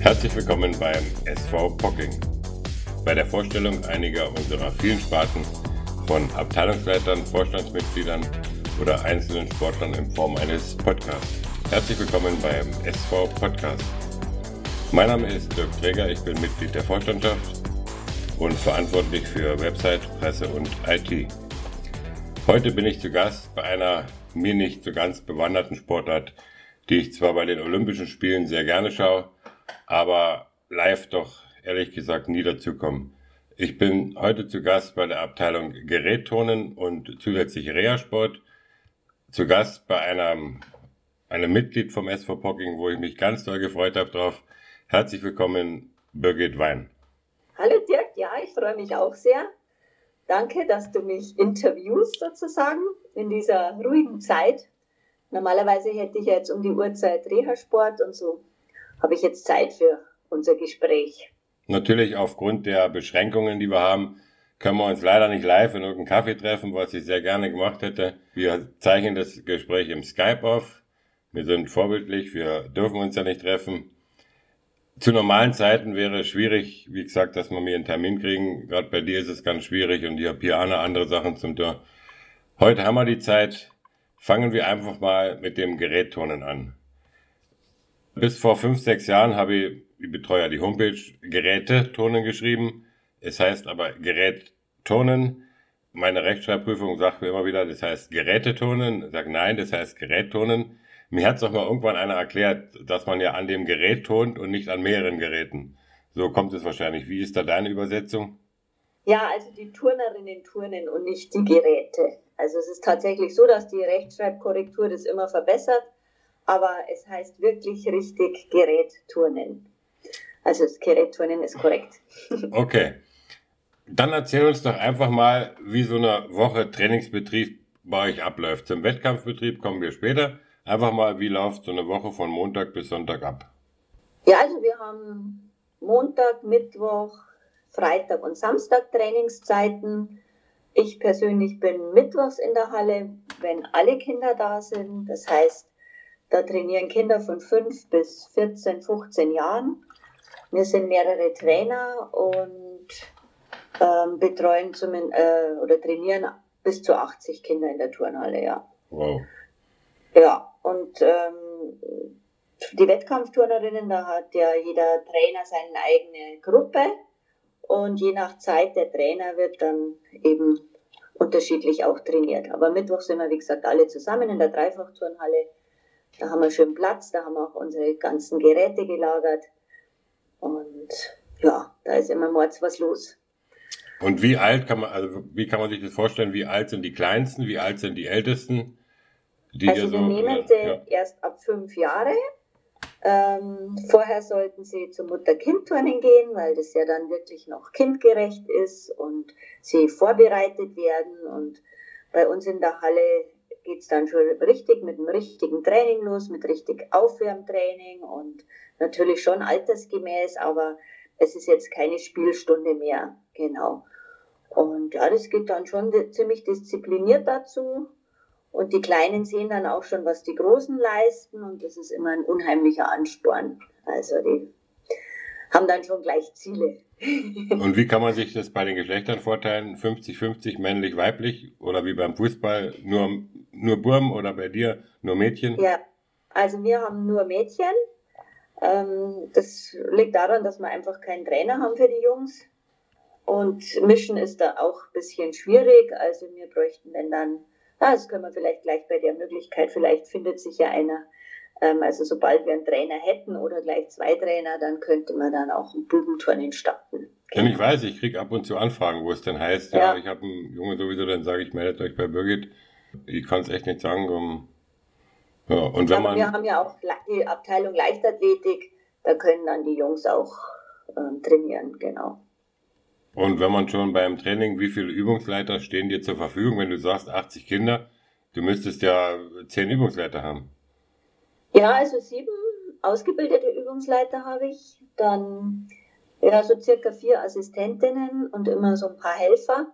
Herzlich willkommen beim SV Pocking. Bei der Vorstellung einiger unserer vielen Sparten von Abteilungsleitern, Vorstandsmitgliedern oder einzelnen Sportlern in Form eines Podcasts. Herzlich willkommen beim SV Podcast. Mein Name ist Dirk Träger, ich bin Mitglied der Vorstandschaft und verantwortlich für Website, Presse und IT. Heute bin ich zu Gast bei einer mir nicht so ganz bewanderten Sportart, die ich zwar bei den Olympischen Spielen sehr gerne schaue, aber live doch ehrlich gesagt nie dazu komme. Ich bin heute zu Gast bei der Abteilung Gerätturnen und zusätzlich Reha-Sport, zu Gast bei einem Mitglied vom SV Pocking, wo ich mich ganz doll gefreut habe drauf. Herzlich willkommen, Birgit Wein. Hallo Dirk, ja, ich freue mich auch sehr. Danke, dass du mich interviewst sozusagen in dieser ruhigen Zeit. Normalerweise hätte ich jetzt um die Uhrzeit Reha-Sport und so habe ich jetzt Zeit für unser Gespräch. Natürlich aufgrund der Beschränkungen, die wir haben, können wir uns leider nicht live in irgendeinem Kaffee treffen, was ich sehr gerne gemacht hätte. Wir zeichnen das Gespräch im Skype auf. Wir sind vorbildlich, wir dürfen uns ja nicht treffen. Zu normalen Zeiten wäre es schwierig, wie gesagt, dass wir mir einen Termin kriegen. Gerade bei dir ist es ganz schwierig und ich habe hier andere Sachen zum Tun. Heute haben wir die Zeit. Fangen wir einfach mal mit dem Gerätturnen an. Bis vor 5-6 Jahren habe ich betreue ja die Homepage Geräteturnen geschrieben. Es heißt aber Gerätturnen. Meine Rechtschreibprüfung sagt mir immer wieder, das heißt Geräteturnen. Ich sage nein, das heißt Gerätturnen. Mir hat es doch mal irgendwann einer erklärt, dass man ja an dem Gerät turnt und nicht an mehreren Geräten. So kommt es wahrscheinlich. Wie ist da deine Übersetzung? Ja, also die Turnerinnen turnen und nicht die Geräte. Also es ist tatsächlich so, dass die Rechtschreibkorrektur das immer verbessert, aber es heißt wirklich richtig Gerätturnen. Also das Gerätturnen ist korrekt. Okay. Dann erzähl uns doch einfach mal, wie so eine Woche Trainingsbetrieb bei euch abläuft. Zum Wettkampfbetrieb kommen wir später. Einfach mal, wie läuft so eine Woche von Montag bis Sonntag ab? Ja, also wir haben Montag, Mittwoch, Freitag und Samstag Trainingszeiten. Ich persönlich bin mittwochs in der Halle, wenn alle Kinder da sind. Das heißt, da trainieren Kinder von 5 bis 14, 15 Jahren. Wir sind mehrere Trainer und betreuen oder trainieren bis zu 80 Kinder in der Turnhalle, ja. Wow. Ja, und die Wettkampfturnerinnen, da hat ja jeder Trainer seine eigene Gruppe und je nach Zeit der Trainer wird dann eben unterschiedlich auch trainiert. Aber Mittwoch sind wir, wie gesagt, alle zusammen in der Dreifachturnhalle. Da haben wir schön Platz, da haben wir auch unsere ganzen Geräte gelagert und ja, da ist immer mords was los. Und wie kann man sich das vorstellen, wie alt sind die Kleinsten, wie alt sind die Ältesten? Also wir nehmen sie erst ab 5 Jahre. Vorher sollten sie zum Mutter-Kind-Turnen gehen, weil das ja dann wirklich noch kindgerecht ist und sie vorbereitet werden. Und bei uns in der Halle geht es dann schon richtig mit einem richtigen Training los, mit richtig Aufwärmtraining und natürlich schon altersgemäß, aber es ist jetzt keine Spielstunde mehr, genau. Und ja, das geht dann schon ziemlich diszipliniert dazu. Und die Kleinen sehen dann auch schon, was die Großen leisten und das ist immer ein unheimlicher Ansporn. Also die haben dann schon gleich Ziele. Und wie kann man sich das bei den Geschlechtern vorteilen? 50-50 männlich-weiblich oder wie beim Fußball nur Burm oder bei dir nur Mädchen? Ja, also wir haben nur Mädchen. Das liegt daran, dass wir einfach keinen Trainer haben für die Jungs. Und mischen ist da auch ein bisschen schwierig. Also wir bräuchten, wenn dann, das können wir vielleicht gleich bei der Möglichkeit, vielleicht findet sich ja einer. Also sobald wir einen Trainer hätten oder gleich 2 Trainer, dann könnte man dann auch ein Bubenturnen starten. Denn ich weiß, ich kriege ab und zu Anfragen, wo es dann heißt, ja ich habe einen Junge sowieso, dann sage ich, meldet euch bei Birgit. Ich kann es echt nicht sagen. Ja, und wenn wir haben ja auch die Abteilung Leichtathletik, da können dann die Jungs auch trainieren, genau. Und wenn man schon beim Training, wie viele Übungsleiter stehen dir zur Verfügung, wenn du sagst 80 Kinder? Du müsstest ja 10 Übungsleiter haben. Ja, also 7 ausgebildete Übungsleiter habe ich, dann ja so circa 4 Assistentinnen und immer so ein paar Helfer.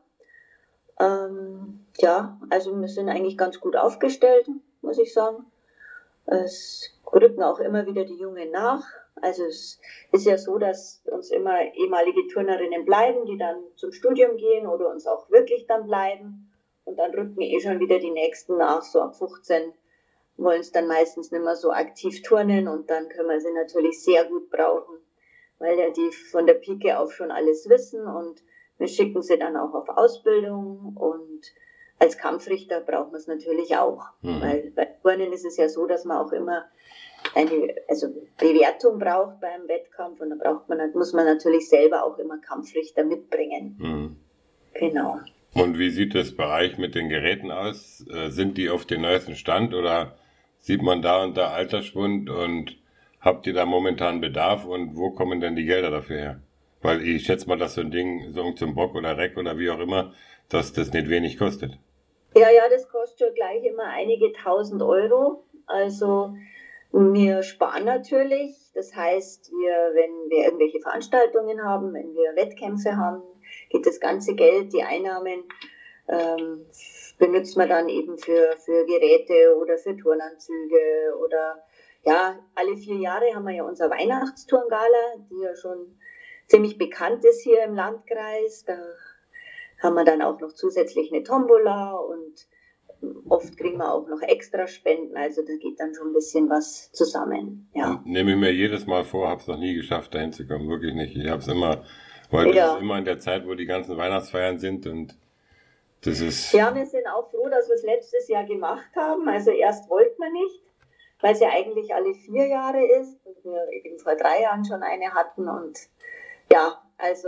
Ja, also wir sind eigentlich ganz gut aufgestellt, muss ich sagen. Es rücken auch immer wieder die Jungen nach. Also es ist ja so, dass uns immer ehemalige Turnerinnen bleiben, die dann zum Studium gehen oder uns auch wirklich dann bleiben. Und dann rücken schon wieder die Nächsten nach, so ab 15 wollen es dann meistens nicht mehr so aktiv turnen und dann können wir sie natürlich sehr gut brauchen, weil ja die von der Pike auf schon alles wissen und wir schicken sie dann auch auf Ausbildung und als Kampfrichter braucht man es natürlich auch, weil bei Turnen ist es ja so, dass man auch immer eine Bewertung braucht beim Wettkampf und da muss man natürlich selber auch immer Kampfrichter mitbringen. Genau. Und wie sieht das bei euch mit den Geräten aus? Sind die auf den neuesten Stand oder sieht man da und da Altersschwund und habt ihr da momentan Bedarf und wo kommen denn die Gelder dafür her? Weil ich schätze mal, dass so ein Ding, so zum Bock oder Reck oder wie auch immer, dass das nicht wenig kostet. Ja, das kostet schon gleich immer einige tausend Euro. Also wir sparen natürlich. Das heißt, wenn wir irgendwelche Veranstaltungen haben, wenn wir Wettkämpfe haben, geht das ganze Geld, die Einnahmen, benutzt man dann eben für Geräte oder für Turnanzüge oder ja, alle 4 Jahre haben wir ja unser Weihnachtsturngala, die ja schon ziemlich bekannt ist hier im Landkreis. Da haben wir dann auch noch zusätzlich eine Tombola und oft kriegen wir auch noch extra Spenden, also da geht dann schon ein bisschen was zusammen. Ja. Nehme ich mir jedes Mal vor, habe es noch nie geschafft, dahin zu kommen, wirklich nicht. Ich habe es immer, weil das ist immer in der Zeit, wo die ganzen Weihnachtsfeiern sind und das ist... Ja, wir sind auch froh, dass wir es letztes Jahr gemacht haben. Also erst wollten wir nicht, weil es ja eigentlich alle 4 Jahre ist und wir eben vor 3 Jahren schon eine hatten und ja, also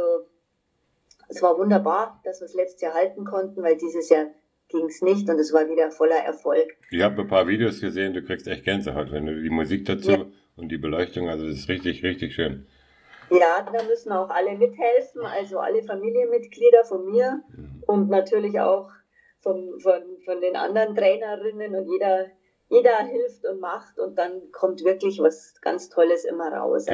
es war wunderbar, dass wir es letztes Jahr halten konnten, weil dieses Jahr ging es nicht und es war wieder voller Erfolg. Ich habe ein paar Videos gesehen, du kriegst echt Gänsehaut, wenn du die Musik dazu und die Beleuchtung, also das ist richtig, richtig schön. Ja, da müssen auch alle mithelfen, also alle Familienmitglieder von mir und natürlich auch von den anderen Trainerinnen und jeder hilft und macht und dann kommt wirklich was ganz Tolles immer raus.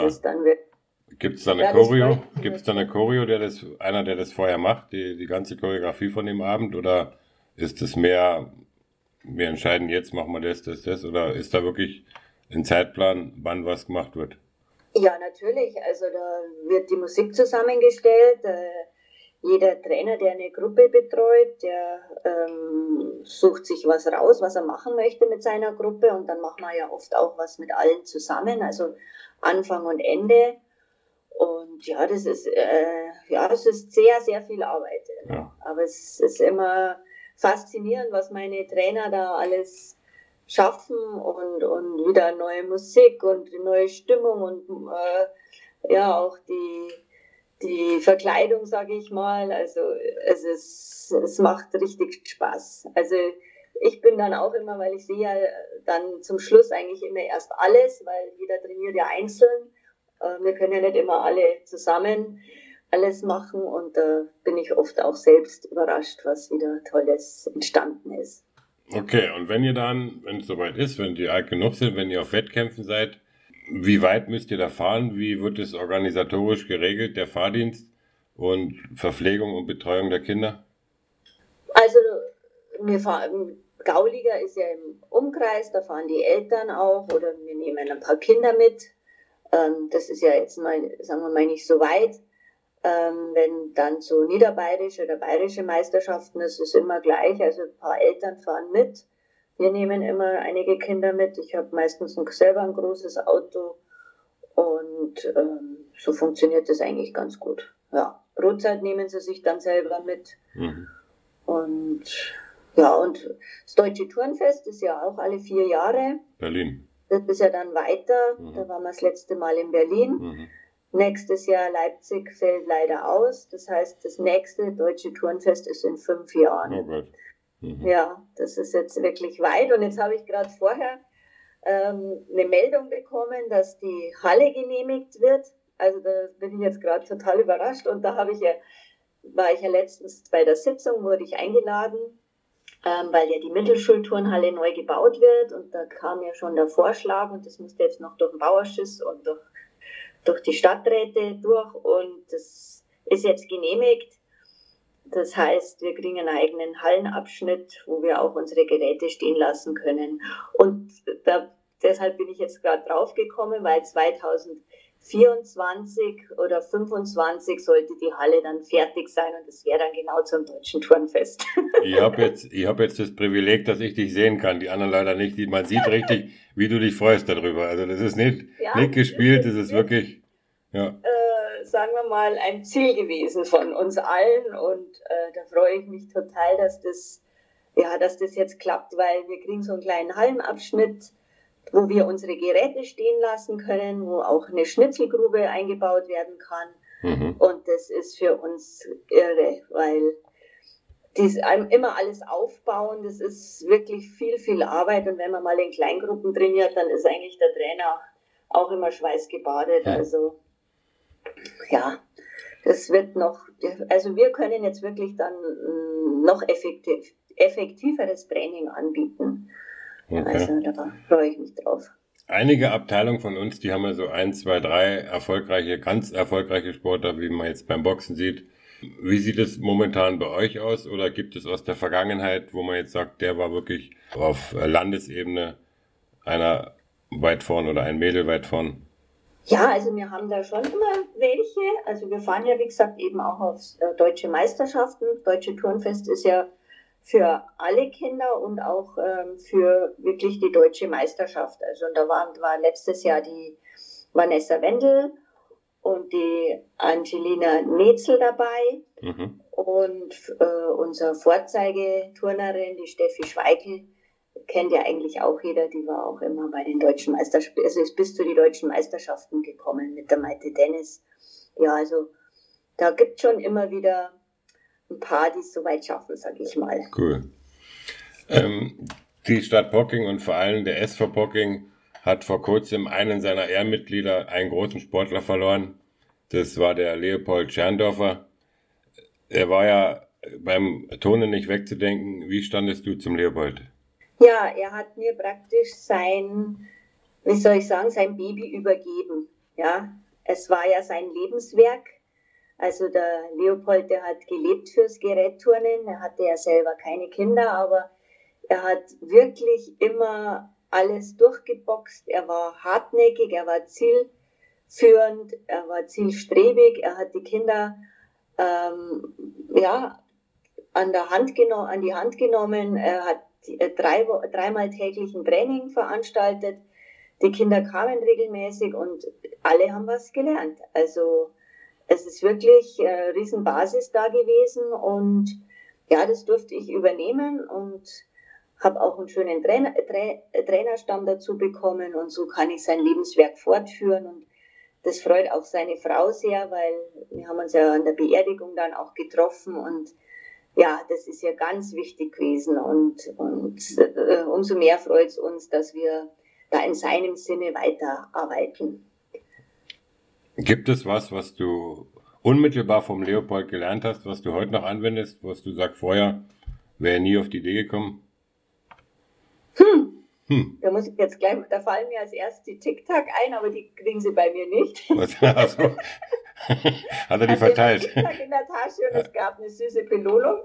Gibt es da eine Choreo? Gibt es da eine Choreo, der das vorher macht, die ganze Choreografie von dem Abend? Oder ist es mehr, wir entscheiden jetzt, machen wir das? Oder ist da wirklich ein Zeitplan, wann was gemacht wird? Ja, natürlich. Also da wird die Musik zusammengestellt. Jeder Trainer, der eine Gruppe betreut, der sucht sich was raus, was er machen möchte mit seiner Gruppe. Und dann machen wir ja oft auch was mit allen zusammen, also Anfang und Ende. Und ja, das ist sehr, sehr viel Arbeit. Ja. Aber es ist immer faszinierend, was meine Trainer da alles schaffen und wieder neue Musik und neue Stimmung und auch die Verkleidung, sage ich mal. Also es macht richtig Spaß. Also ich bin dann auch immer, weil ich sehe ja dann zum Schluss eigentlich immer erst alles, weil jeder trainiert ja einzeln. Wir können ja nicht immer alle zusammen alles machen und da bin ich oft auch selbst überrascht, was wieder Tolles entstanden ist. Okay, und wenn ihr dann, wenn es soweit ist, wenn die alt genug sind, wenn ihr auf Wettkämpfen seid, wie weit müsst ihr da fahren? Wie wird es organisatorisch geregelt, der Fahrdienst und Verpflegung und Betreuung der Kinder? Also wir fahren, Gauliga ist ja im Umkreis, da fahren die Eltern auch oder wir nehmen ein paar Kinder mit. Das ist ja jetzt mal, sagen wir mal, nicht so weit. Wenn dann so niederbayerische oder bayerische Meisterschaften, das ist immer gleich, also ein paar Eltern fahren mit. Wir nehmen immer einige Kinder mit. Ich habe meistens selber ein großes Auto und so funktioniert das eigentlich ganz gut. Ja, Brotzeit nehmen sie sich dann selber mit. Und ja, und das Deutsche Turnfest ist ja auch alle 4 Jahre. Berlin. Das ist ja dann weiter. Da waren wir das letzte Mal in Berlin. Nächstes Jahr Leipzig fällt leider aus. Das heißt, das nächste Deutsche Turnfest ist in 5 Jahren. Oh Gott. Ja, das ist jetzt wirklich weit. Und jetzt habe ich gerade vorher eine Meldung bekommen, dass die Halle genehmigt wird. Also da bin ich jetzt gerade total überrascht. Und da war ich ja letztens bei der Sitzung, wurde ich eingeladen, weil ja die Mittelschulturnhalle neu gebaut wird. Und da kam ja schon der Vorschlag und das musste jetzt noch durch den Bauausschuss und durch die Stadträte durch und das ist jetzt genehmigt. Das heißt, wir kriegen einen eigenen Hallenabschnitt, wo wir auch unsere Geräte stehen lassen können. Und da deshalb bin ich jetzt gerade drauf gekommen, weil 2024 oder 25 sollte die Halle dann fertig sein und es wäre dann genau zum Deutschen Turnfest. Ich hab jetzt das Privileg, dass ich dich sehen kann, die anderen leider nicht. Man sieht richtig, wie du dich freust darüber. Also das ist nicht gespielt, das ist wirklich, ja. Sagen wir mal, ein Ziel gewesen von uns allen und da freue ich mich total, dass das jetzt klappt, weil wir kriegen so einen kleinen Hallenabschnitt, wo wir unsere Geräte stehen lassen können, wo auch eine Schnitzelgrube eingebaut werden kann. Und das ist für uns irre, weil immer alles aufbauen, das ist wirklich viel, viel Arbeit. Und wenn man mal in Kleingruppen trainiert, dann ist eigentlich der Trainer auch immer schweißgebadet. Also ja, das wird noch, also wir können jetzt wirklich dann noch effektiveres Training anbieten. Okay. Also da freue ich mich drauf. Einige Abteilungen von uns, die haben ja so 1, 2, 3 ganz erfolgreiche Sportler, wie man jetzt beim Boxen sieht. Wie sieht es momentan bei euch aus? Oder gibt es aus der Vergangenheit, wo man jetzt sagt, der war wirklich auf Landesebene einer weit vorn oder ein Mädel weit vorn? Ja, also wir haben da schon immer welche. Also wir fahren ja, wie gesagt, eben auch auf deutsche Meisterschaften. Deutsche Turnfest ist ja für alle Kinder und auch für wirklich die deutsche Meisterschaft. Also und da war letztes Jahr die Vanessa Wendel und die Angelina Netzel dabei. Und unsere Vorzeigeturnerin, die Steffi Schweigl, kennt ja eigentlich auch jeder, die war auch immer bei den deutschen Meisterschaften, also ist bis zu den deutschen Meisterschaften gekommen mit der Maite Dennis. Ja, also da gibt es schon immer wieder ein paar, die es so weit schaffen, sag ich mal. Cool. Die Stadt Pocking und vor allem der SV Pocking hat vor kurzem einen seiner Ehrenmitglieder, einen großen Sportler, verloren. Das war der Leopold Scherndorfer. Er war ja beim Turnen nicht wegzudenken. Wie standest du zum Leopold? Ja, er hat mir praktisch sein Baby übergeben. Ja, es war ja sein Lebenswerk. Also der Leopold, der hat gelebt fürs Gerätturnen. Er hatte ja selber keine Kinder, aber er hat wirklich immer alles durchgeboxt. Er war hartnäckig, er war zielführend, er war zielstrebig. Er hat die Kinder an die Hand genommen. Er hat dreimal täglich ein Training veranstaltet. Die Kinder kamen regelmäßig und alle haben was gelernt. Also es ist wirklich eine Riesenbasis da gewesen und ja, das durfte ich übernehmen und habe auch einen schönen Trainerstamm dazu bekommen und so kann ich sein Lebenswerk fortführen und das freut auch seine Frau sehr, weil wir haben uns ja an der Beerdigung dann auch getroffen und ja, das ist ja ganz wichtig gewesen und umso mehr freut es uns, dass wir da in seinem Sinne weiterarbeiten. Gibt es was du unmittelbar vom Leopold gelernt hast, was du heute noch anwendest, was du sagst, vorher wäre nie auf die Idee gekommen? Da muss ich jetzt gleich, da fallen mir als erstes die Tic-Tac ein, aber die kriegen sie bei mir nicht. Also, hat er die verteilt? Tic-Tac in der Tasche und es gab eine süße Belohnung.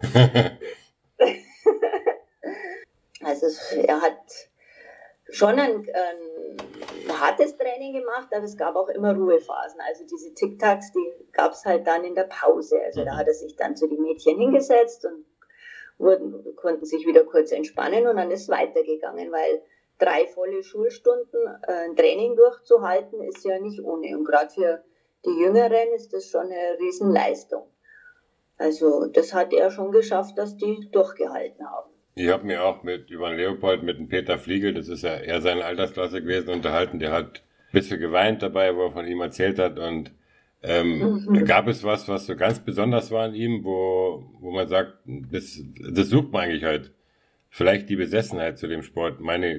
Also er hat schon ein hartes Training gemacht, aber es gab auch immer Ruhephasen. Also diese Tic-Tacs, die gab es halt dann in der Pause. Also da hat er sich dann zu den Mädchen hingesetzt und konnten sich wieder kurz entspannen und dann ist es weitergegangen, weil 3 volle Schulstunden ein Training durchzuhalten ist ja nicht ohne. Und gerade für die Jüngeren ist das schon eine Riesenleistung. Also das hat er schon geschafft, dass die durchgehalten haben. Ich habe mich auch über den Leopold mit dem Peter Fliegel, das ist ja eher seine Altersklasse gewesen, unterhalten. Der hat ein bisschen geweint dabei, wo er von ihm erzählt hat. Und gab es was so ganz besonders war an ihm, wo man sagt, das sucht man eigentlich halt. Vielleicht die Besessenheit zu dem Sport.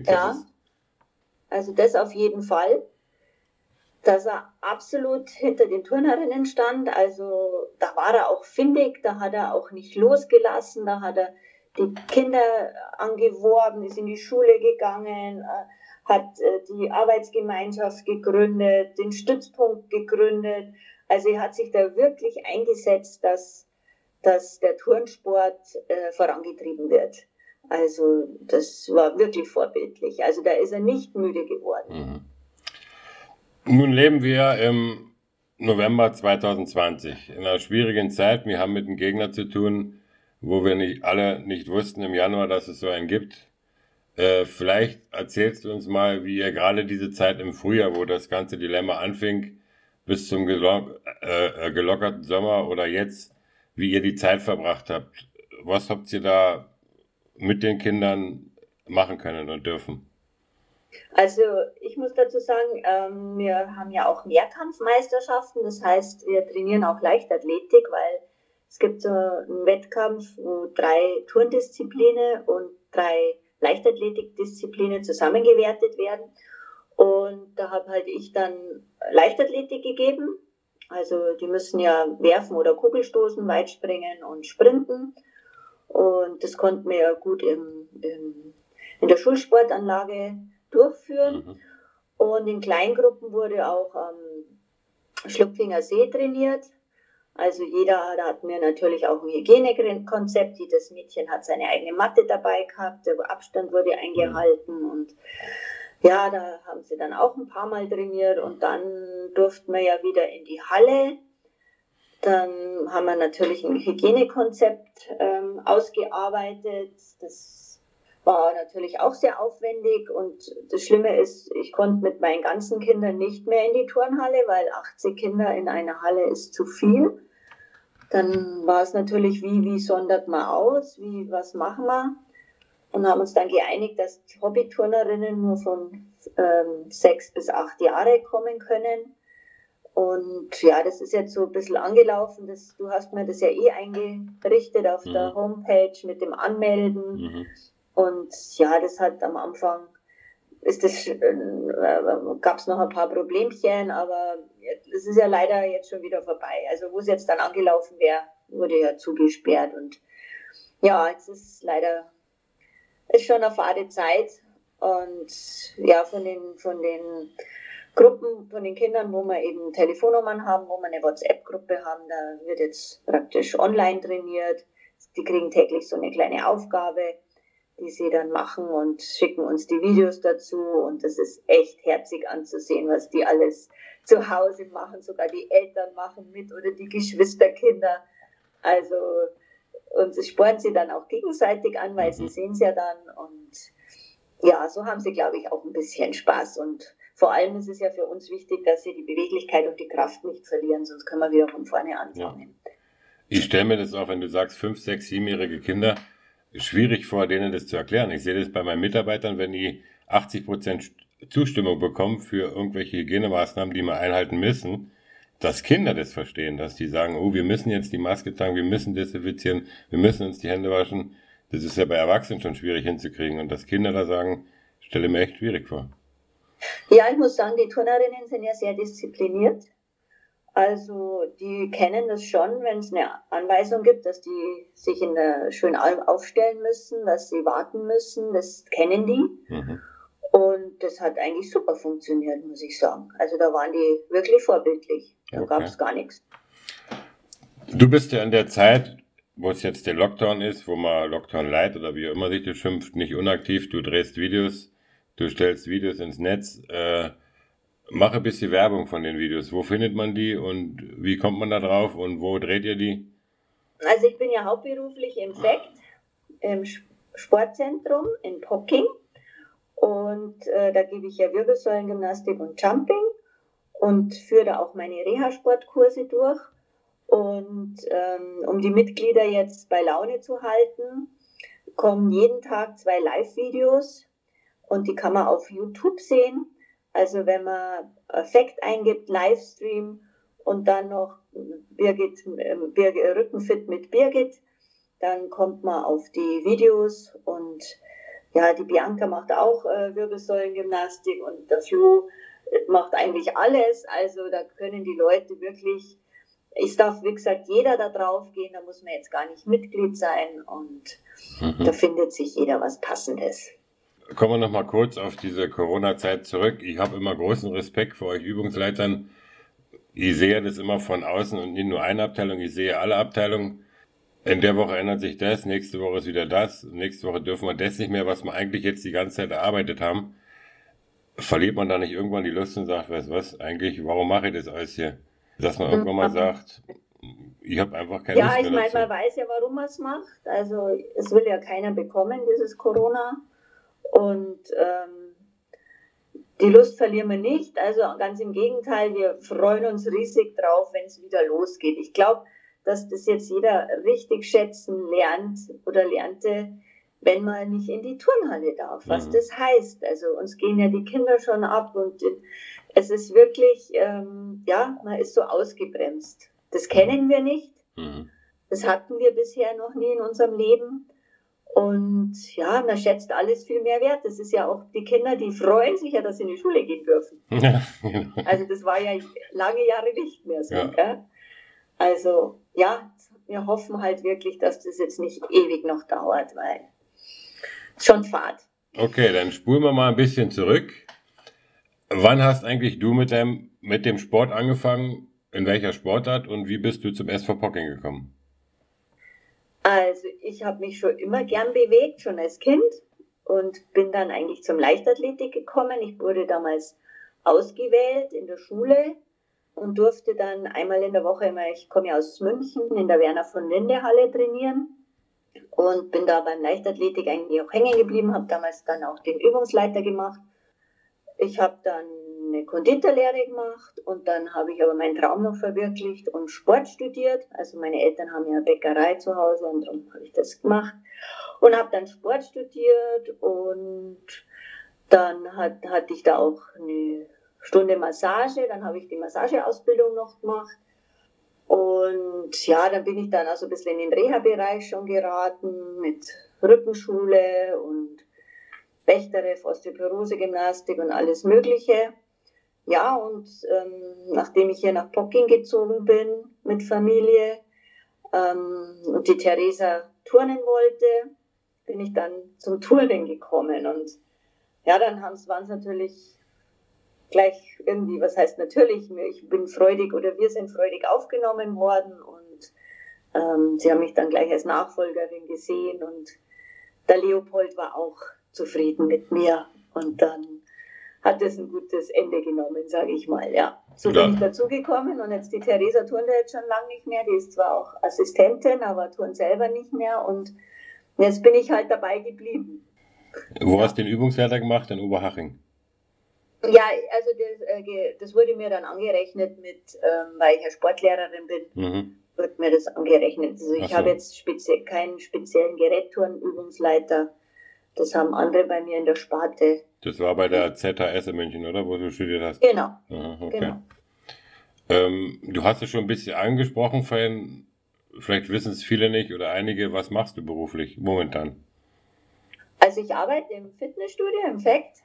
Also das auf jeden Fall. Dass er absolut hinter den Turnerinnen stand. Also da war er auch findig, da hat er auch nicht losgelassen, da hat er die Kinder angeworben, ist in die Schule gegangen, hat die Arbeitsgemeinschaft gegründet, den Stützpunkt gegründet. Also er hat sich da wirklich eingesetzt, dass der Turnsport vorangetrieben wird. Also das war wirklich vorbildlich. Also da ist er nicht müde geworden. Nun leben wir im November 2020 in einer schwierigen Zeit. Wir haben mit einem Gegner zu tun, wo wir alle nicht wussten im Januar, dass es so einen gibt. Vielleicht erzählst du uns mal, wie ihr gerade diese Zeit im Frühjahr, wo das ganze Dilemma anfing, bis zum gelockerten Sommer oder jetzt, wie ihr die Zeit verbracht habt. Was habt ihr da mit den Kindern machen können und dürfen? Also ich muss dazu sagen, wir haben ja auch Mehrkampfmeisterschaften, das heißt, wir trainieren auch Leichtathletik, weil es gibt so einen Wettkampf, wo 3 Turndisziplinen und 3 Leichtathletikdisziplinen zusammengewertet werden. Und da habe halt ich dann Leichtathletik gegeben. Also die müssen ja werfen oder Kugelstoßen, Weitspringen und sprinten. Und das konnten wir ja gut in der Schulsportanlage durchführen. Und in Kleingruppen wurde auch am Schlupfinger See trainiert. Also da hatten wir natürlich auch ein Hygienekonzept. Jedes Mädchen hat seine eigene Matte dabei gehabt, der Abstand wurde eingehalten und ja, da haben sie dann auch ein paar Mal trainiert und dann durften wir ja wieder in die Halle. Dann haben wir natürlich ein Hygienekonzept ausgearbeitet. Das war natürlich auch sehr aufwendig und das Schlimme ist, ich konnte mit meinen ganzen Kindern nicht mehr in die Turnhalle, weil 80 Kinder in einer Halle ist zu viel. Dann war es natürlich, wie sondert man aus, was machen wir? Und haben uns dann geeinigt, dass Hobbyturnerinnen nur von 6 bis 8 Jahre kommen können. Und ja, das ist jetzt so ein bisschen angelaufen. Du hast mir das ja eingerichtet auf der Homepage mit dem Anmelden. Und ja, das hat am Anfang, gab es noch ein paar Problemchen, aber es ist ja leider jetzt schon wieder vorbei. Also wo es jetzt dann angelaufen wäre, wurde ja zugesperrt. Und ja, jetzt ist schon eine fade Zeit. Und ja, von den Gruppen, von den Kindern, wo wir eben Telefonnummern haben, wo wir eine WhatsApp-Gruppe haben, da wird jetzt praktisch online trainiert. Die kriegen täglich so eine kleine Aufgabe, die sie dann machen und schicken uns die Videos dazu. Und das ist echt herzig anzusehen, was die alles zu Hause machen. Sogar die Eltern machen mit oder die Geschwisterkinder. Also, und das spornen sie dann auch gegenseitig an, weil sie sehen es ja dann. Und ja, so haben sie, glaube ich, auch ein bisschen Spaß. Und vor allem ist es ja für uns wichtig, dass sie die Beweglichkeit und die Kraft nicht verlieren, sonst können wir wieder von vorne anfangen. Ja. Ich stelle mir das auch, wenn du sagst, 5, 6, 7-jährige Kinder, schwierig vor, denen das zu erklären. Ich sehe das bei meinen Mitarbeitern, wenn die 80% Zustimmung bekommen für irgendwelche Hygienemaßnahmen, die wir einhalten müssen, dass Kinder das verstehen, dass die sagen, oh, wir müssen jetzt die Maske tragen, wir müssen desinfizieren, wir müssen uns die Hände waschen. Das ist ja bei Erwachsenen schon schwierig hinzukriegen. Und dass Kinder da sagen, stelle mir echt schwierig vor. Ja, ich muss sagen, die Turnerinnen sind ja sehr diszipliniert. Also die kennen das schon, wenn es eine Anweisung gibt, dass die sich schön aufstellen müssen, dass sie warten müssen. Das kennen die. Und das hat eigentlich super funktioniert, muss ich sagen. Also da waren die wirklich vorbildlich. Da gab es gar nichts. Du bist ja in der Zeit, wo es jetzt der Lockdown ist, wo man Lockdown Light oder wie auch immer sich das schimpft, nicht unaktiv. Du drehst Videos, du stellst Videos ins Netz. Mach ein bisschen Werbung von den Videos. Wo findet man die und wie kommt man da drauf und wo dreht ihr die? Also ich bin ja hauptberuflich im FECT, im Sportzentrum in Pocking. Und da gebe ich ja Wirbelsäulengymnastik und Jumping und führe da auch meine Reha-Sportkurse durch. Und um die Mitglieder jetzt bei Laune zu halten, kommen jeden Tag 2 Live-Videos und die kann man auf YouTube sehen. Also wenn man FECT eingibt, Livestream und dann noch Rückenfit mit Birgit, dann kommt man auf die Videos und ja, die Bianca macht auch Wirbelsäulengymnastik und der Flo macht eigentlich alles. Also da können die Leute wirklich, es darf wie gesagt jeder da drauf gehen, da muss man jetzt gar nicht Mitglied sein und da findet sich jeder was Passendes. Kommen wir nochmal kurz auf diese Corona-Zeit zurück. Ich habe immer großen Respekt vor euch Übungsleitern. Ich sehe das immer von außen und nicht nur eine Abteilung, ich sehe alle Abteilungen. In der Woche ändert sich das, nächste Woche ist wieder das, nächste Woche dürfen wir das nicht mehr, was wir eigentlich jetzt die ganze Zeit erarbeitet haben. Verliert man da nicht irgendwann die Lust und sagt, weißt du was, eigentlich, warum mache ich das alles hier? Dass man irgendwann mal sagt, ich habe einfach keine Lust Ja, mehr ich meine, dazu. man weiß ja, warum man es macht. Also es will ja keiner bekommen, dieses Corona. Und die Lust verlieren wir nicht. Also ganz im Gegenteil, wir freuen uns riesig drauf, wenn es wieder losgeht. Ich glaube, dass das jetzt jeder richtig schätzen lernt oder lernte, wenn man nicht in die Turnhalle darf. Was das heißt. Also uns gehen ja die Kinder schon ab und es ist wirklich, ja, man ist so ausgebremst. Das kennen wir nicht. Das hatten wir bisher noch nie in unserem Leben. Und ja, man schätzt alles viel mehr wert. Das ist ja auch, die Kinder, die freuen sich ja, dass sie in die Schule gehen dürfen. Also das war ja lange Jahre nicht mehr so. Ja. Also ja, wir hoffen halt wirklich, dass das jetzt nicht ewig noch dauert, weil schon Fahrt. Okay, dann spulen wir mal ein bisschen zurück. Wann hast eigentlich du mit dem Sport angefangen? In welcher Sportart und wie bist du zum SV Pocking gekommen? Also ich habe mich schon immer gern bewegt, schon als Kind und bin dann eigentlich zum Leichtathletik gekommen. Ich wurde damals ausgewählt in der Schule und durfte dann einmal in der Woche, ich komme ja aus München, in der Werner von Linde Halle trainieren und bin da beim Leichtathletik eigentlich auch hängen geblieben, habe damals dann auch den Übungsleiter gemacht. Ich habe dann eine Konditorlehre gemacht und dann habe ich aber meinen Traum noch verwirklicht und Sport studiert. Also meine Eltern haben ja Bäckerei zu Hause und darum habe ich das gemacht und habe dann Sport studiert und dann hatte ich da auch eine Stunde Massage, dann habe ich die Massageausbildung noch gemacht und ja, dann bin ich dann also ein bisschen in den Reha-Bereich schon geraten mit Rückenschule und Bechterew, Osteoporose-Gymnastik und alles Mögliche. Ja, und nachdem ich hier nach Pocking gezogen bin mit Familie und die Theresa turnen wollte, bin ich dann zum Turnen gekommen. Und ja, dann waren es natürlich gleich irgendwie, was heißt natürlich, ich bin freudig oder wir sind freudig aufgenommen worden und sie haben mich dann gleich als Nachfolgerin gesehen und der Leopold war auch zufrieden mit mir und dann hat es ein gutes Ende genommen, sage ich mal, ja. So bin ich dazugekommen und jetzt die Theresa turnt jetzt schon lange nicht mehr, die ist zwar auch Assistentin, aber turnt selber nicht mehr und jetzt bin ich halt dabei geblieben. Wo hast du den Übungsleiter gemacht? In Oberhaching? Ja, also das wurde mir dann angerechnet weil ich ja Sportlehrerin bin, wird mir das angerechnet. Also ich habe jetzt keinen speziellen Gerätturnübungsleiter. Das haben andere bei mir in der Sparte. Das war bei der ZHS in München, oder? Wo du studiert hast? Genau. Aha, okay. Genau. Du hast es schon ein bisschen angesprochen vorhin. Vielleicht wissen es viele nicht oder einige. Was machst du beruflich momentan? Also ich arbeite im Fitnessstudio, im FACT.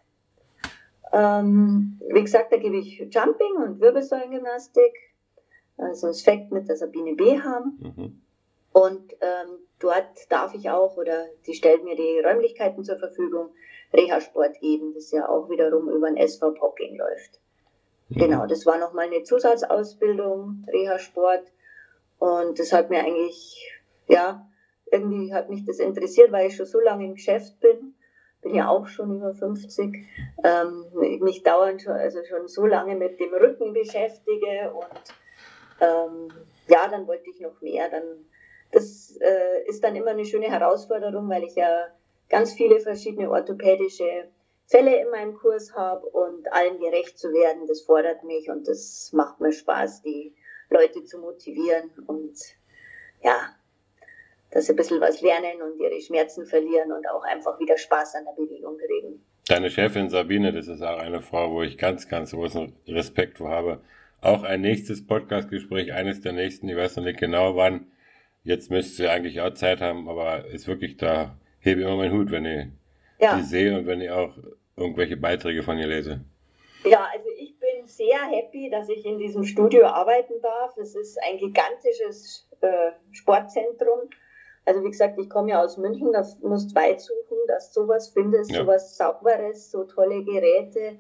Wie gesagt, da gebe ich Jumping und Wirbelsäulengymnastik. Also das FACT mit der Sabine B. haben. Und dort darf ich auch, oder die stellt mir die Räumlichkeiten zur Verfügung, Reha-Sport geben, das ja auch wiederum über den SV Pocking läuft. Genau, das war nochmal eine Zusatzausbildung, Reha-Sport. Und das hat mir eigentlich, ja, irgendwie hat mich das interessiert, weil ich schon so lange im Geschäft bin. Bin ja auch schon über 50. Mich dauernd schon so lange mit dem Rücken beschäftige und ja, dann wollte ich noch mehr. Das ist dann immer eine schöne Herausforderung, weil ich ja ganz viele verschiedene orthopädische Fälle in meinem Kurs habe und allen gerecht zu werden, das fordert mich und das macht mir Spaß, die Leute zu motivieren und ja, dass sie ein bisschen was lernen und ihre Schmerzen verlieren und auch einfach wieder Spaß an der Bewegung kriegen. Deine Chefin Sabine, das ist auch eine Frau, wo ich ganz, ganz großen Respekt vor habe. Auch ein nächstes Podcast-Gespräch, eines der nächsten, ich weiß noch nicht genau wann. Jetzt müsste sie eigentlich auch Zeit haben, aber ist wirklich, da hebe ich immer meinen Hut, wenn ich die sehe und wenn ich auch irgendwelche Beiträge von ihr lese. Ja, also ich bin sehr happy, dass ich in diesem Studio arbeiten darf. Es ist ein gigantisches Sportzentrum. Also wie gesagt, ich komme ja aus München, da musst weit suchen, dass du sowas findest, sowas Sauberes, so tolle Geräte.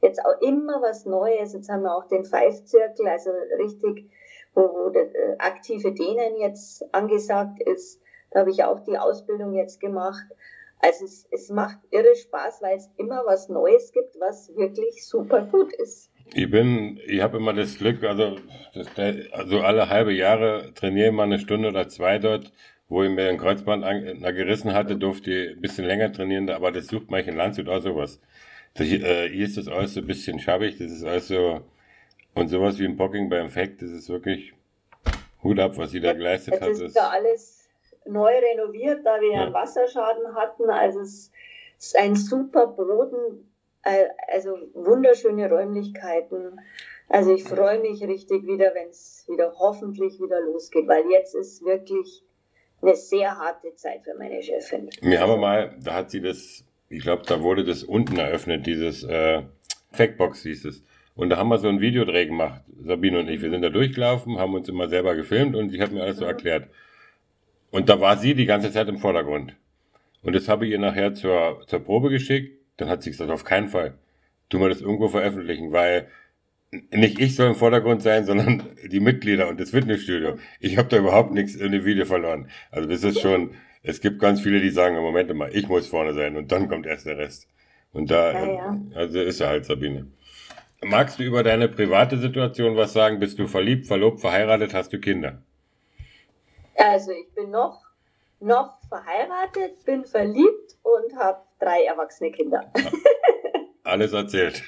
jetzt auch immer was Neues. Jetzt haben wir auch den Five-Zirkel, also richtig, wo das aktive Dehnen jetzt angesagt ist. Da habe ich auch die Ausbildung jetzt gemacht. Also es macht irre Spaß, weil es immer was Neues gibt, was wirklich super gut ist. Ich habe immer das Glück, also alle halbe Jahre trainiere ich mal eine Stunde oder zwei dort, wo ich mir ein Kreuzband gerissen hatte, durfte ich ein bisschen länger trainieren, aber das sucht manche in Landshut auch sowas. Hier ist das alles so ein bisschen schabbig, das ist alles so, und sowas wie im Pocking beim Fact, das ist wirklich Hut ab, was sie da geleistet hat. Es ist ja alles neu renoviert, da wir einen Wasserschaden hatten, also es ist ein super Boden, also wunderschöne Räumlichkeiten. Also ich freue mich richtig wieder, wenn es wieder hoffentlich wieder losgeht, weil jetzt ist wirklich eine sehr harte Zeit für meine Chefin. Wir haben mal, da hat sie das, ich glaube, da wurde das unten eröffnet, dieses Factbox hieß es. Und da haben wir so ein Videodreh gemacht, Sabine und ich. Wir sind da durchgelaufen, haben uns immer selber gefilmt und sie hat mir alles so erklärt. Und da war sie die ganze Zeit im Vordergrund. Und das habe ich ihr nachher zur Probe geschickt. Dann hat sie gesagt, auf keinen Fall. Tu mal das irgendwo veröffentlichen, weil nicht ich soll im Vordergrund sein, sondern die Mitglieder und das Fitnessstudio. Ich habe da überhaupt nichts in dem Video verloren. Also das ist schon, es gibt ganz viele, die sagen, Moment mal, ich muss vorne sein und dann kommt erst der Rest. Und da, also ist ja halt Sabine. Magst du über deine private Situation was sagen? Bist du verliebt, verlobt, verheiratet, hast du Kinder? Also ich bin noch verheiratet, bin verliebt und habe 3 erwachsene Kinder. Alles erzählt.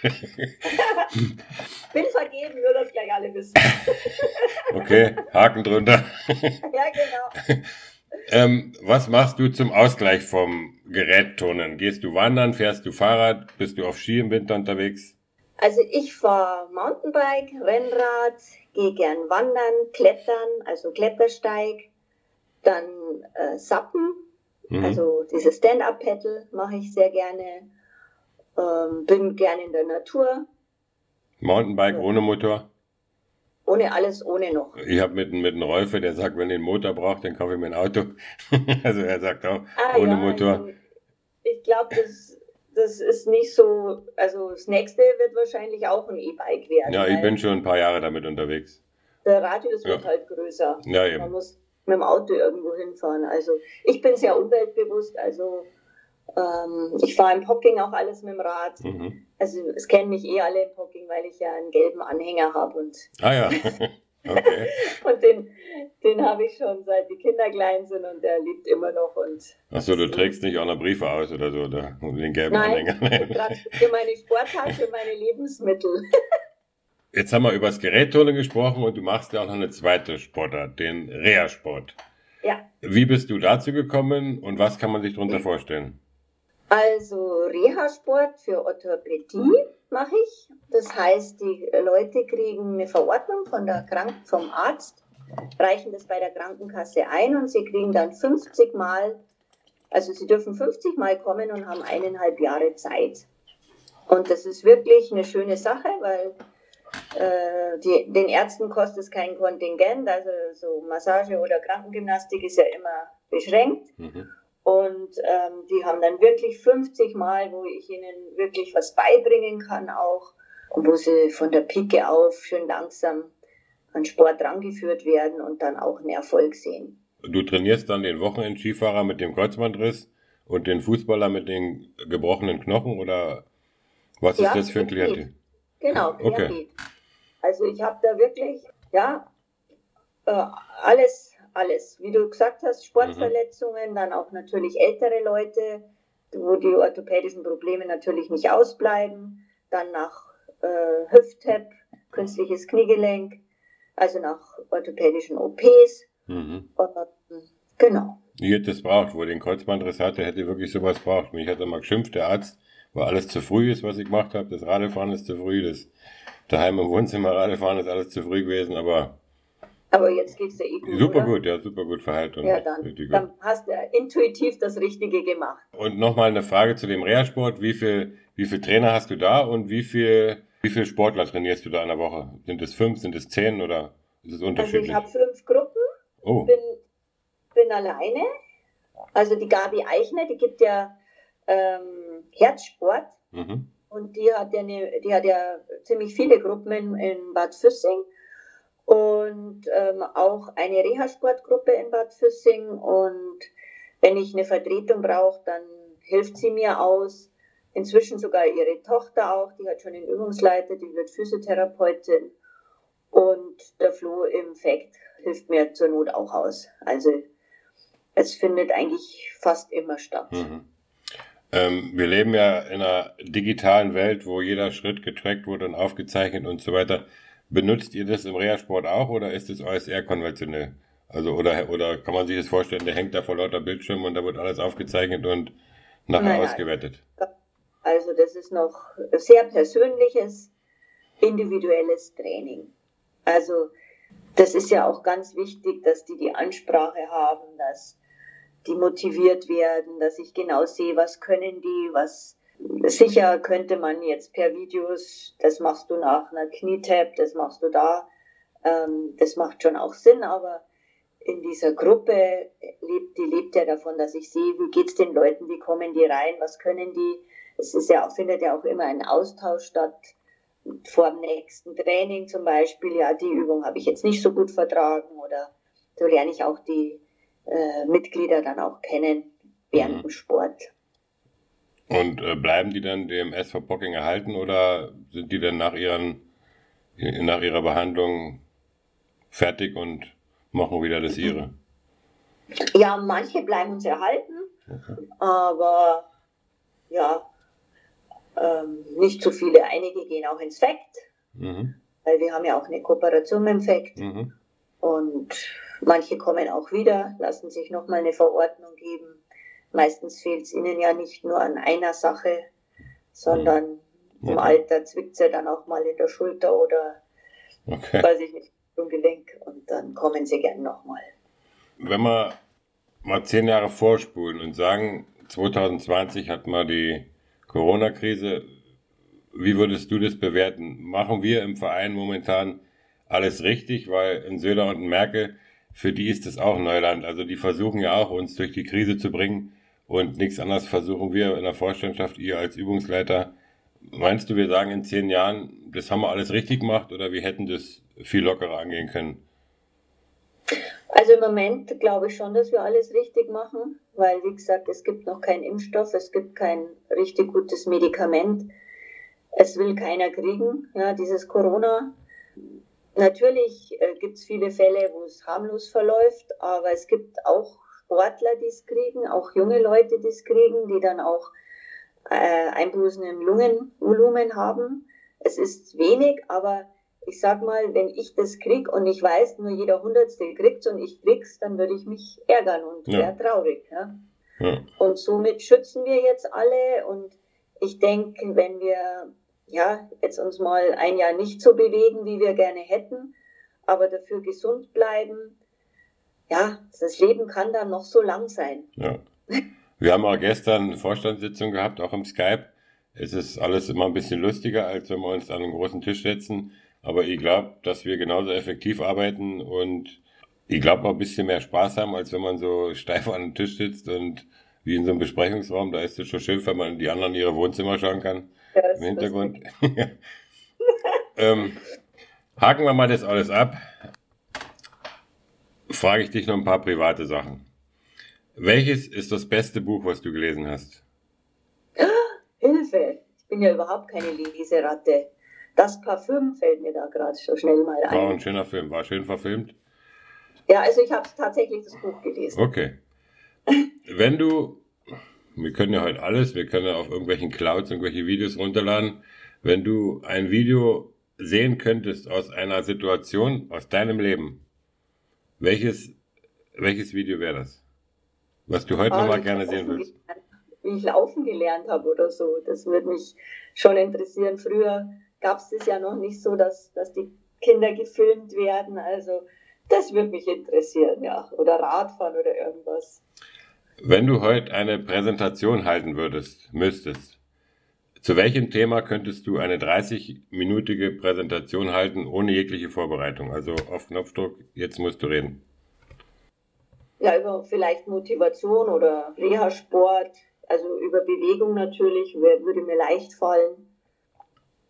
Bin vergeben, nur dass gleich alle wissen. Okay, Haken drunter. Ja, genau. Was machst du zum Ausgleich vom Gerätturnen? Gehst du wandern, fährst du Fahrrad, bist du auf Ski im Winter unterwegs? Also ich fahre Mountainbike, Rennrad, gehe gern wandern, klettern, also Klettersteig, dann Sappen, also dieses Stand-Up-Paddle mache ich sehr gerne, bin gern in der Natur. Mountainbike ohne Motor? Ohne alles, ohne noch. Ich habe mit einem Räufer, der sagt, wenn ihr einen Motor braucht, dann kaufe ich mir ein Auto. Also er sagt auch, ohne Motor. Also ich glaube, das ist nicht so, also das nächste wird wahrscheinlich auch ein E-Bike werden. Ja, ich bin schon ein paar Jahre damit unterwegs. Der Radius wird halt größer. Ja, eben. Man muss mit dem Auto irgendwo hinfahren. Also ich bin sehr umweltbewusst, also ich fahre im Pocking auch alles mit dem Rad. Also es kennen mich eh alle im Pocking, weil ich ja einen gelben Anhänger habe. Ah ja, okay. Und den habe ich schon seit die Kinder klein sind und der liebt immer noch. Achso, du trägst nicht auch noch Briefe aus oder so, oder den gelben Anhänger? Nein, ich trage für meine Sporttasche, meine Lebensmittel. Jetzt haben wir über das Gerätturnen gesprochen und du machst ja auch noch eine zweite Sportart, den Reha-Sport. Ja. Wie bist du dazu gekommen und was kann man sich darunter vorstellen? Also Reha-Sport für Orthopädie mache ich. Das heißt, die Leute kriegen eine Verordnung vom Arzt, reichen das bei der Krankenkasse ein und sie kriegen dann 50 Mal, also sie dürfen 50 Mal kommen und haben 1,5 Jahre Zeit. Und das ist wirklich eine schöne Sache, weil den Ärzten kostet es kein Kontingent, also so Massage oder Krankengymnastik ist ja immer beschränkt. Und die haben dann wirklich 50 Mal, wo ich ihnen wirklich was beibringen kann auch und wo sie von der Pike auf schön langsam an Sport rangeführt werden und dann auch einen Erfolg sehen. Du trainierst dann den Wochenend-Skifahrer mit dem Kreuzbandriss und den Fußballer mit den gebrochenen Knochen oder was ist das für ein Klientel? Genau, querbeet. Okay. Also ich habe da wirklich, alles, wie du gesagt hast, Sportverletzungen, dann auch natürlich ältere Leute, wo die orthopädischen Probleme natürlich nicht ausbleiben, dann nach Hüft-Tap, künstliches Kniegelenk, also nach orthopädischen OPs. Genau. Ich hätte es braucht, wo den Kreuzbandriss hatte, hätte wirklich sowas braucht. Mich hat mal geschimpft, der Arzt, weil alles zu früh ist, was ich gemacht habe. Das Radfahren ist zu früh, das daheim im Wohnzimmer Radfahren ist alles zu früh gewesen, aber jetzt geht's dir eh gut, super gut, ja, super gut verhalten. Ja, dann hast du intuitiv das Richtige gemacht. Und nochmal eine Frage zu dem Reha-Sport. Wie viel Trainer hast du da und wie viel Sportler trainierst du da in der Woche? Sind es 5, sind es 10 oder ist es unterschiedlich? Also ich habe 5 Gruppen, bin alleine. Also die Gabi Eichner, die gibt ja Herzsport. und die hat ja ziemlich viele Gruppen in Bad Füssing und auch eine Reha-Sportgruppe in Bad Füssing. Und wenn ich eine Vertretung brauche, dann hilft sie mir aus. Inzwischen sogar ihre Tochter auch, die hat schon einen Übungsleiter, die wird Physiotherapeutin. Und der Flo im Fact hilft mir zur Not auch aus. Also es findet eigentlich fast immer statt. Mhm. Wir leben ja in einer digitalen Welt, wo jeder Schritt getrackt wurde und aufgezeichnet und so weiter. Benutzt ihr das im Reha-Sport auch oder ist es alles eher konventionell? Also oder kann man sich das vorstellen, der hängt da vor lauter Bildschirm und da wird alles aufgezeichnet und nachher Nein, ausgewertet? also das ist noch sehr persönliches, individuelles Training. Also das ist ja auch ganz wichtig, dass die Ansprache haben, dass die motiviert werden, dass ich genau sehe, was können die, was sicher könnte man jetzt per Videos, das machst du nach einer Knietap, das machst du da, das macht schon auch Sinn, aber in dieser Gruppe lebt ja davon, dass ich sehe, wie geht's den Leuten, wie kommen die rein, was können die. Es ist ja auch, findet ja auch immer ein Austausch statt. Vor dem nächsten Training zum Beispiel, ja, die Übung habe ich jetzt nicht so gut vertragen oder so lerne ich auch die Mitglieder dann auch kennen während dem Sport. Und bleiben die dann dem SV Pocking erhalten oder sind die dann nach ihrer Behandlung fertig und machen wieder das ihre? Ja, manche bleiben uns erhalten, aber ja, nicht so viele. Einige gehen auch ins Fact, weil wir haben ja auch eine Kooperation mit dem Fact. Und manche kommen auch wieder, lassen sich nochmal eine Verordnung geben. Meistens fehlt es ihnen ja nicht nur an einer Sache, sondern im Alter zwickt es ja dann auch mal in der Schulter oder weiß ich nicht, im Gelenk und dann kommen sie gern nochmal. Wenn wir mal 10 Jahre vorspulen und sagen, 2020 hat mal die Corona-Krise, wie würdest du das bewerten? Machen wir im Verein momentan alles richtig, weil in Söder und in Merkel, für die ist das auch Neuland. Also die versuchen ja auch, uns durch die Krise zu bringen und nichts anderes versuchen wir in der Vorstandschaft, ihr als Übungsleiter. Meinst du, wir sagen in 10 Jahren, das haben wir alles richtig gemacht oder wir hätten das viel lockerer angehen können? Also im Moment glaube ich schon, dass wir alles richtig machen, weil wie gesagt, es gibt noch keinen Impfstoff, es gibt kein richtig gutes Medikament. Es will keiner kriegen, ja, dieses Corona. Natürlich gibt es viele Fälle, wo es harmlos verläuft, aber es gibt auch Sportler, die es kriegen, auch junge Leute, die es kriegen, die dann auch Einbußen im Lungenvolumen haben. Es ist wenig, aber ich sag mal, wenn ich das krieg und ich weiß, nur jeder Hundertste kriegt's und ich krieg's, dann würde ich mich ärgern und wäre traurig. Ja? Ja. Und somit schützen wir jetzt alle und ich denke, wenn wir jetzt uns mal ein Jahr nicht so bewegen, wie wir gerne hätten, aber dafür gesund bleiben, ja, das Leben kann dann noch so lang sein. Ja. Wir haben auch gestern eine Vorstandssitzung gehabt, auch im Skype. Es ist alles immer ein bisschen lustiger, als wenn wir uns an einen großen Tisch setzen. Aber ich glaube, dass wir genauso effektiv arbeiten und ich glaube auch ein bisschen mehr Spaß haben, als wenn man so steif an einem Tisch sitzt und wie in so einem Besprechungsraum. Da ist es schon schön, wenn man die anderen in ihre Wohnzimmer schauen kann. Ja, im Hintergrund. Haken wir mal das alles ab. Frage ich dich noch ein paar private Sachen. Welches ist das beste Buch, was du gelesen hast? Hilfe! Ich bin ja überhaupt keine Leseratte. Das Parfüm fällt mir da gerade so schnell mal ein. War ein schöner Film, war schön verfilmt. Ja, also ich habe tatsächlich das Buch gelesen. Okay. Wir können ja heute alles, wir können ja auf irgendwelchen Clouds irgendwelche Videos runterladen. Wenn du ein Video sehen könntest aus einer Situation, aus deinem Leben, welches Video wäre das? Was du heute nochmal gerne sehen willst? Wie ich laufen gelernt habe oder so, das würde mich schon interessieren. Früher gab es das ja noch nicht so, dass die Kinder gefilmt werden, also das würde mich interessieren, ja. Oder Radfahren oder irgendwas. Wenn du heute eine Präsentation halten müsstest, zu welchem Thema könntest du eine 30-minütige Präsentation halten, ohne jegliche Vorbereitung? Also auf Knopfdruck, jetzt musst du reden. Ja, über vielleicht Motivation oder Reha-Sport, also über Bewegung natürlich, würde mir leicht fallen.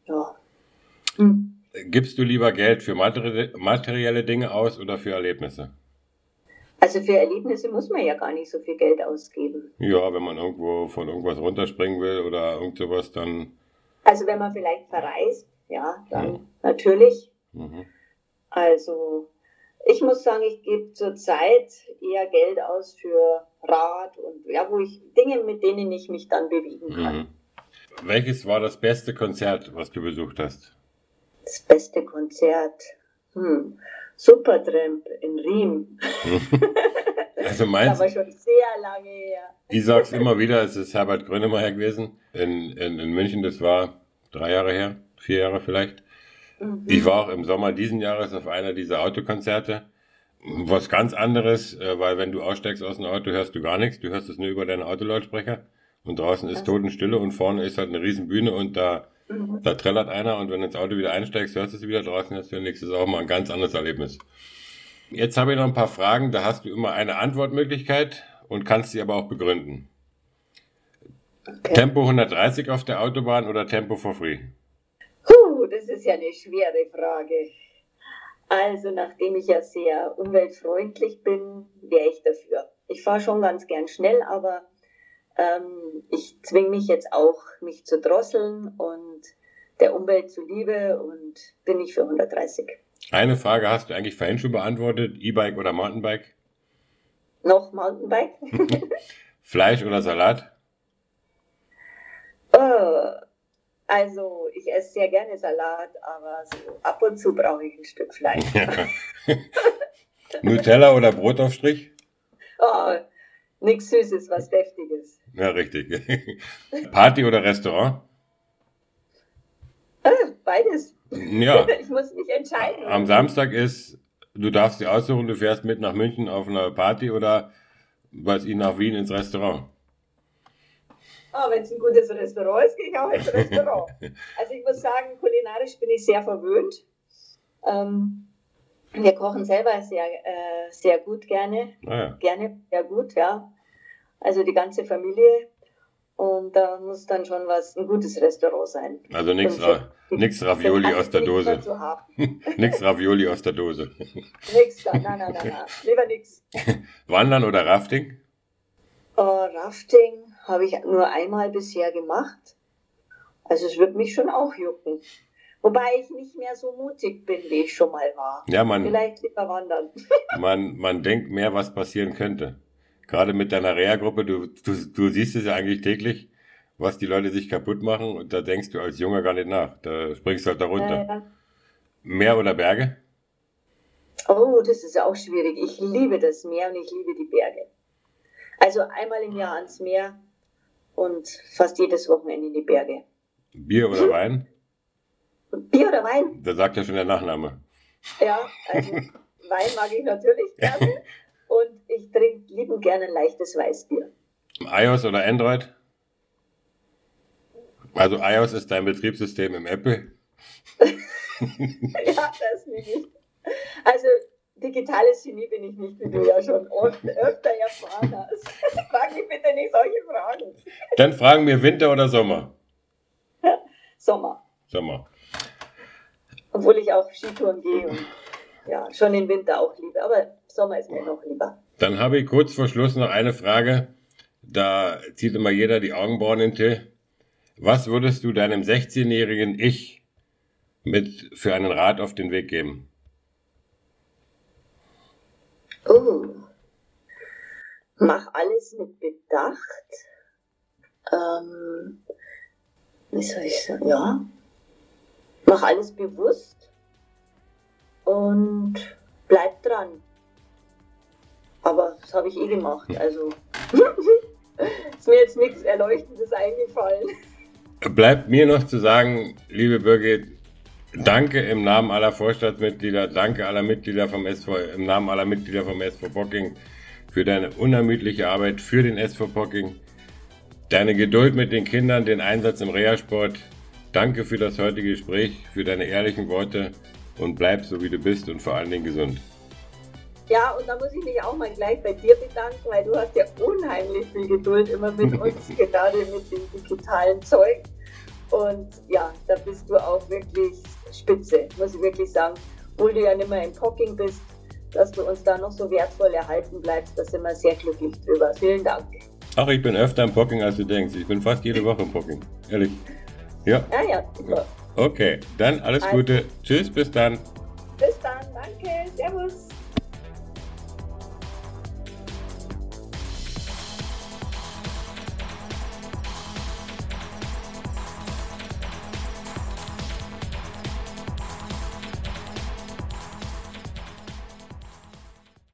Ja. Hm. Gibst du lieber Geld für materielle Dinge aus oder für Erlebnisse? Also für Erlebnisse muss man ja gar nicht so viel Geld ausgeben. Ja, wenn man irgendwo von irgendwas runterspringen will oder irgend sowas, dann... Also wenn man vielleicht verreist, ja, dann natürlich. Mhm. Also ich muss sagen, ich gebe zurzeit eher Geld aus für Rad und ja, Dinge, mit denen ich mich dann bewegen kann. Mhm. Welches war das beste Konzert, was du besucht hast? Das beste Konzert. Supertramp in Riem. Also meins, Das war schon sehr lange her. ich sag's immer wieder, es ist Herbert Grönemeyer gewesen in München, das war 3 Jahre her, 4 Jahre vielleicht. Ich war auch im Sommer diesen Jahres auf einer dieser Autokonzerte. Was ganz anderes, weil wenn du aussteigst aus dem Auto, hörst du gar nichts, du hörst es nur über deine Autolautsprecher und draußen ist Totenstille und vorne ist halt eine riesen Bühne und da trällert einer und wenn du ins Auto wieder einsteigst, hörst du es wieder, draußen hörst du nichts, das ist auch mal ein ganz anderes Erlebnis. Jetzt habe ich noch ein paar Fragen, da hast du immer eine Antwortmöglichkeit und kannst sie aber auch begründen. Okay. Tempo 130 auf der Autobahn oder Tempo for free? Das ist ja eine schwere Frage. Also nachdem ich ja sehr umweltfreundlich bin, wäre ich dafür. Ich fahre schon ganz gern schnell, aber ich zwinge mich jetzt auch, mich zu drosseln und der Umwelt zuliebe und bin ich für 130. Eine Frage hast du eigentlich vorhin schon beantwortet, E-Bike oder Mountainbike? Noch Mountainbike? Fleisch oder Salat? Also ich esse sehr gerne Salat, aber so ab und zu brauche ich ein Stück Fleisch. Ja. Nutella oder Brotaufstrich? Nichts Süßes, was Deftiges. Ja, richtig. Party oder Restaurant? Beides. Ja. Ich muss mich entscheiden. Am Samstag du darfst dir aussuchen, du fährst mit nach München auf eine Party oder nach Wien ins Restaurant. Wenn es ein gutes Restaurant ist, gehe ich auch ins Restaurant. Also ich muss sagen, kulinarisch bin ich sehr verwöhnt. Wir kochen selber sehr gut gerne. Ja. Gerne, sehr gut, ja. Also die ganze Familie. Und da muss dann schon ein gutes Restaurant sein. Also nix Ravioli aus der Dose. Nix Ravioli aus der Dose. Nix da, nein. Lieber nix. Wandern oder Rafting? Rafting habe ich nur einmal bisher gemacht. Also es wird mich schon auch jucken. Wobei ich nicht mehr so mutig bin, wie ich schon mal war. Ja, vielleicht lieber wandern. Man denkt mehr, was passieren könnte. Gerade mit deiner Reha-Gruppe, du siehst es ja eigentlich täglich, was die Leute sich kaputt machen und da denkst du als Junger gar nicht nach. Da springst du halt da runter. Ja. Meer oder Berge? Oh, das ist auch schwierig. Ich liebe das Meer und ich liebe die Berge. Also einmal im Jahr ans Meer und fast jedes Wochenende in die Berge. Bier oder Wein? Bier oder Wein? Da sagt ja schon der Nachname. Ja, also Wein mag ich natürlich gerne und ich trinke liebend gerne ein leichtes Weißbier. iOS oder Android? Also iOS ist dein Betriebssystem im Apple? Ja, das nicht. Also digitales Genie bin ich nicht, wie du ja schon öfter erfahren hast. Frag mich bitte nicht solche Fragen. Dann fragen wir Winter oder Sommer? Sommer. Sommer. Obwohl ich auch Skitouren gehe und ja, schon den Winter auch liebe. Aber Sommer ist mir noch lieber. Dann habe ich kurz vor Schluss noch eine Frage. Da zieht immer jeder die Augenbrauen in den Till. Was würdest du deinem 16-jährigen Ich für einen Rat auf den Weg geben? Mach alles mit Bedacht. Wie soll ich sagen? Ja. Mach alles bewusst und bleib dran. Aber das habe ich gemacht. Also ist mir jetzt nichts Erleuchtendes eingefallen. Bleibt mir noch zu sagen, liebe Birgit, danke im Namen aller Vorstandsmitglieder, danke aller Mitglieder im Namen aller Mitglieder vom SV Pocking für deine unermüdliche Arbeit für den SV Pocking, deine Geduld mit den Kindern, den Einsatz im Reha-Sport. Danke für das heutige Gespräch, für deine ehrlichen Worte und bleib so wie du bist und vor allen Dingen gesund. Ja, und da muss ich mich auch mal gleich bei dir bedanken, weil du hast ja unheimlich viel Geduld immer mit uns, gerade mit dem digitalen Zeug. Und ja, da bist du auch wirklich spitze, muss ich wirklich sagen. Obwohl du ja nicht mehr im Pocking bist, dass du uns da noch so wertvoll erhalten bleibst, da sind wir sehr glücklich drüber. Vielen Dank. Ach, ich bin öfter im Pocking, als du denkst. Ich bin fast jede Woche im Pocking. Ehrlich. Ja. Ja, super. Okay, dann alles Gute. Tschüss, bis dann. Bis dann, danke, servus.